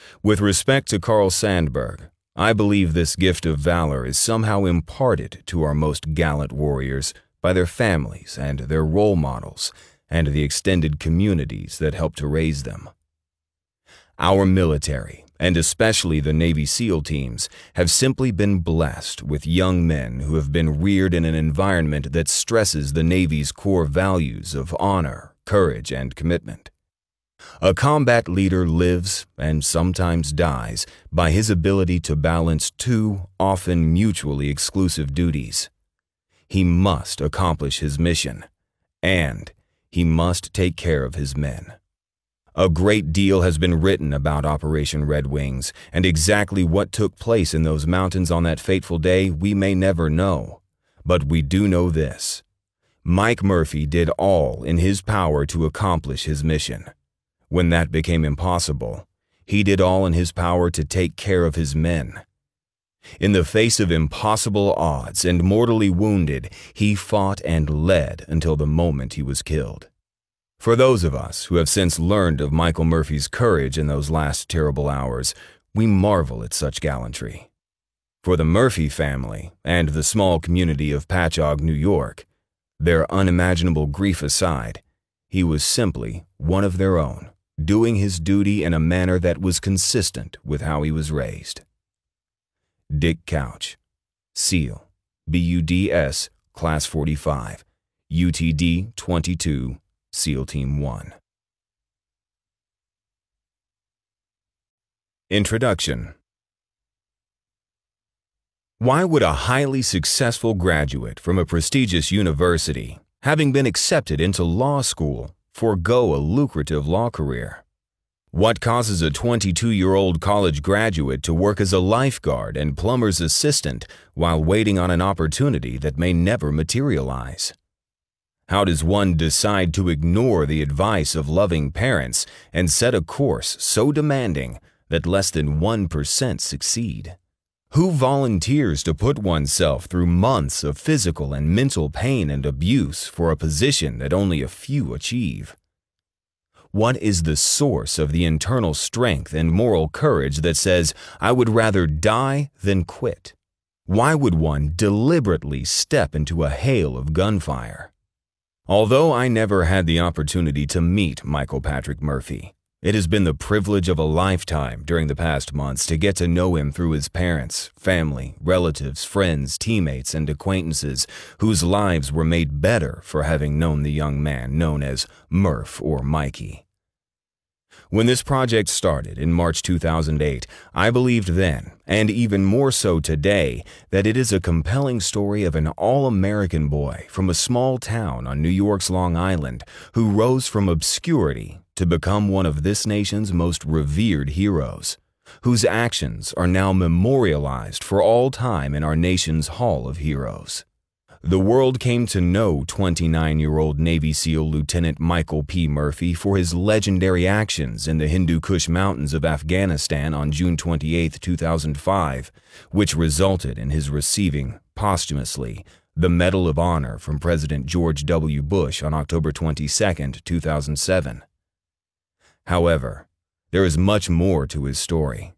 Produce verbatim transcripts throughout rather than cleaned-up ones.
With respect to Carl Sandburg, I believe this gift of valor is somehow imparted to our most gallant warriors by their families and their role models and the extended communities that help to raise them. Our military, and especially the Navy SEAL teams, have simply been blessed with young men who have been reared in an environment that stresses the Navy's core values of honor, courage, and commitment. A combat leader lives, and sometimes dies, by his ability to balance two, often mutually exclusive duties. He must accomplish his mission, and he must take care of his men. A great deal has been written about Operation Red Wings, and exactly what took place in those mountains on that fateful day we may never know. But we do know this: Mike Murphy did all in his power to accomplish his mission. When that became impossible, he did all in his power to take care of his men. In the face of impossible odds and mortally wounded, he fought and led until the moment he was killed. For those of us who have since learned of Michael Murphy's courage in those last terrible hours, we marvel at such gallantry. For the Murphy family and the small community of Patchogue, New York, their unimaginable grief aside, he was simply one of their own, doing his duty in a manner that was consistent with how he was raised. Dick Couch, SEAL, B U D S, Class forty-five, U T D twenty-two, SEAL Team one. Introduction. Why would a highly successful graduate from a prestigious university, having been accepted into law school, forego a lucrative law career? What causes a twenty-two-year-old college graduate to work as a lifeguard and plumber's assistant while waiting on an opportunity that may never materialize? How does one decide to ignore the advice of loving parents and set a course so demanding that less than one percent succeed? Who volunteers to put oneself through months of physical and mental pain and abuse for a position that only a few achieve? What is the source of the internal strength and moral courage that says, "I would rather die than quit"? Why would one deliberately step into a hail of gunfire? Although I never had the opportunity to meet Michael Patrick Murphy, it has been the privilege of a lifetime during the past months to get to know him through his parents, family, relatives, friends, teammates, and acquaintances whose lives were made better for having known the young man known as Murph or Mikey. When this project started in March two thousand eight, I believed then, and even more so today, that it is a compelling story of an all-American boy from a small town on New York's Long Island who rose from obscurity to become one of this nation's most revered heroes, whose actions are now memorialized for all time in our nation's Hall of Heroes. The world came to know twenty-nine-year-old Navy SEAL Lieutenant Michael P. Murphy for his legendary actions in the Hindu Kush Mountains of Afghanistan on June twenty-eighth, two thousand five, which resulted in his receiving, posthumously, the Medal of Honor from President George W. Bush on October twenty-second, two thousand seven. However, there is much more to his story.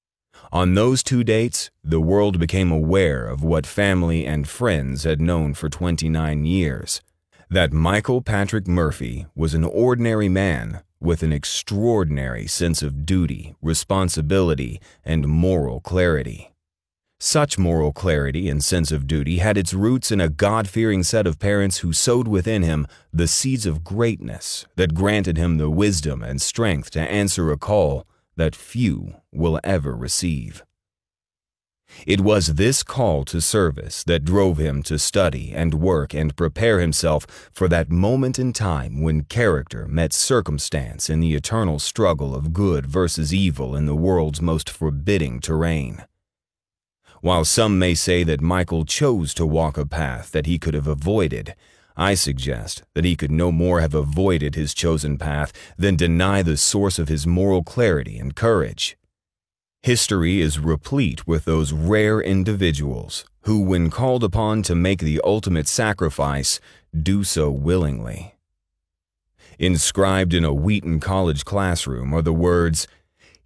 On those two dates, the world became aware of what family and friends had known for twenty-nine years, that Michael Patrick Murphy was an ordinary man with an extraordinary sense of duty, responsibility, and moral clarity. Such moral clarity and sense of duty had its roots in a God-fearing set of parents who sowed within him the seeds of greatness that granted him the wisdom and strength to answer a call that few will ever receive. It was this call to service that drove him to study and work and prepare himself for that moment in time when character met circumstance in the eternal struggle of good versus evil in the world's most forbidding terrain. While some may say that Michael chose to walk a path that he could have avoided, I suggest that he could no more have avoided his chosen path than deny the source of his moral clarity and courage. History is replete with those rare individuals who, when called upon to make the ultimate sacrifice, do so willingly. Inscribed in a Wheaton College classroom are the words,